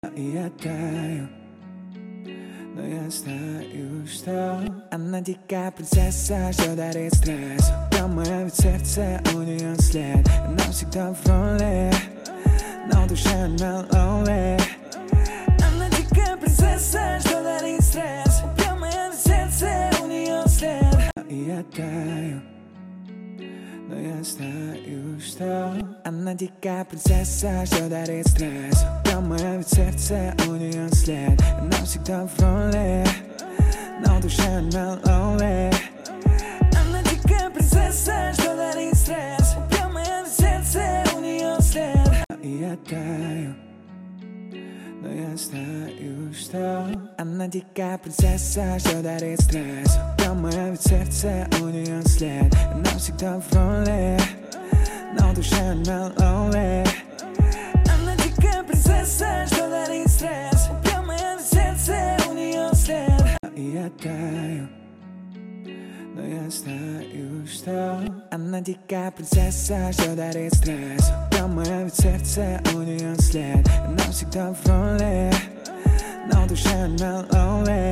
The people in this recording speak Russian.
И я таю, но я знаю, что она дикая принцесса, что дарит стресс. Прямо ведь сердце у нее след. Она всегда в роли, но душа она lonely. Она дикая принцесса, что дарит стресс. Прямо ведь сердце у нее след. И я таю, но я знаю, что она дикая принцесса, что дарит стресс. Прямо ведь сердце у нее след. Она всегда в роли, но душа она lonely. Она дикая принцесса, что дарит стресс. Прямо ведь сердце у нее след. И я таю, но я знаю, что она дикая принцесса, что дарит стресс. Прямо ведь сердце у нее след. Она всегда в роли, но душа она lonely. Она дикая принцесса, что дарит стресс. Прямо ведь сердце у нее след. И я таю, но я знаю, что она дикая принцесса, что дарит стресс. Прямо ведь сердце у нее след. Она всегда в роли, но душа она lonely.